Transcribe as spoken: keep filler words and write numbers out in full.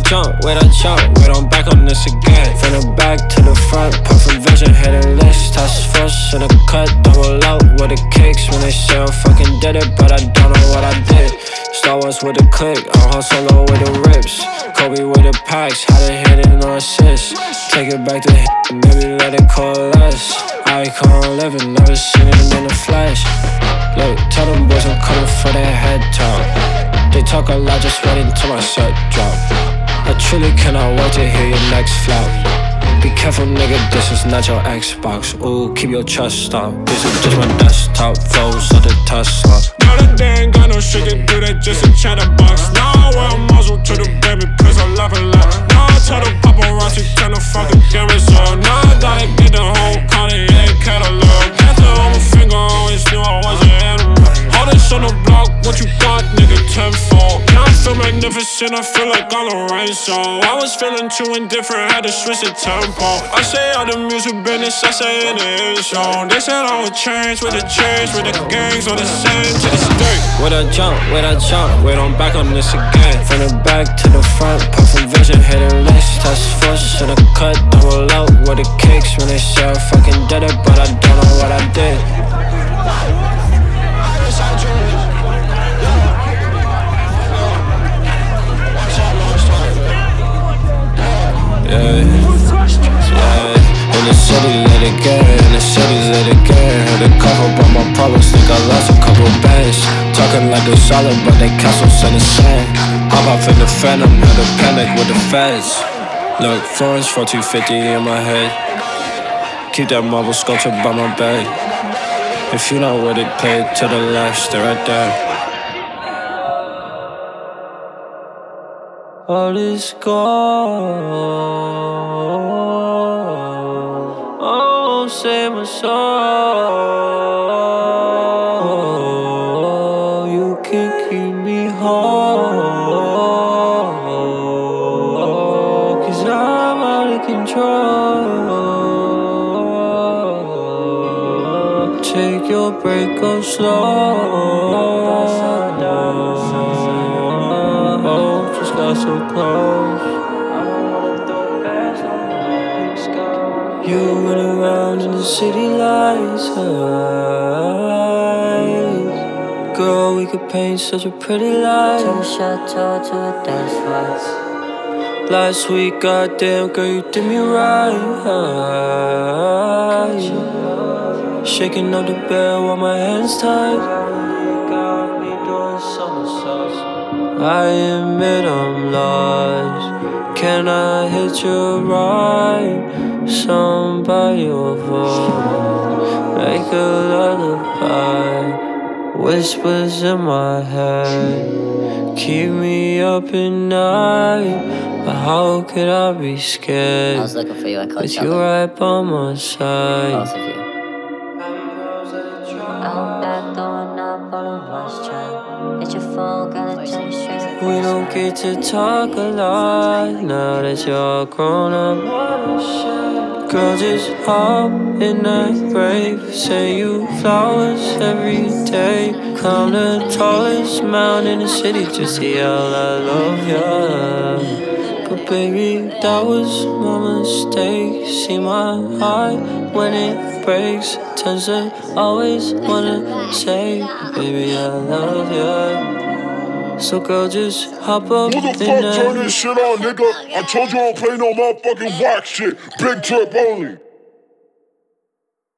jump, wait I jump, wait I'm back on this again. From the back to the front, perfect vision, hitting list. Task force in a cut, double out with the kicks. When they say I fucking did it, but I don't know what I did. Star Wars with a click, I'm Han Solo with the rips. Kobe with the packs, had it hit and no assist. Take it back to hit, maybe let it coalesce. Icon living, never seen it in the flesh. Look, tell them boys I'm coming for their head talk. They talk a lot, just wait until my set drop. I truly cannot wait to hear your next flop. Be careful nigga, this is not your Xbox. Ooh, keep your trust up. This is just my desktop, flows of the Tesla. Now that they ain't got no shit to do, they just a chatterbox. Now I wear a muzzle to the baby, cause I laugh a lot. Now I tell the paparazzi, turn the fucking cameras on. Now I gotta get the whole Cartier catalog. After on my finger, I always knew I was an animal. All this on the block, what you got, nigga, tenfold. Now I feel magnificent, I feel like I'm a rain song. I was feeling too indifferent, had to switch the tempo. I say all the music business, I say in the end zone. They said I would change with the change, with the gangs on the same to the state. Wait I jump, wait I jump, wait I'm back on this again. From the back to the front, perfect vision, hitting list. Task force in a cut, double out with the kicks. When they say I fucking did it, but I don't know what I did. Yeah, yeah. In the city, let it get. In the cities, let it get. Had a cover, but my problems think I lost a couple bands. Talking like they solid, but they castles in the sand. Hop off in the phantom, had a panic with the feds. Look, Florence for two fifty in my head. Keep that marble sculpture by my bed. If you not with it, play it to the left, stay right there. All is gone. Oh, save my soul. You can keep me whole, 'cause I'm out of control. Take your break, go slow. So close. You run around in the city lights. Girl, we could paint such a pretty life. Two chateau to a dance floor. Last week, goddamn girl, you did me right. Shaking up the bed while my hands tied. Got me doing somersaults. I admit I'm lost. Can I hit you right? Sung by your voice, make a lullaby. Whispers in my head, keep me up at night. But how could I be scared? I was looking for you, I called with you right by my side. Both of you. Out back throwing up all of us trying. Hit your phone, gotta change straight. We don't get to talk a lot now that you're grown up. Girl, just hop in that rave. Say you flowers every day. Climb the tallest mountain in the city just to yell I love ya. But baby, that was my mistake. See my heart when it breaks. Turns to always wanna say, baby, I love ya. So girl, just hop up Who the in fuck that. turn this shit on, nigga? I told you I don't play no motherfucking whack shit. Big trip only.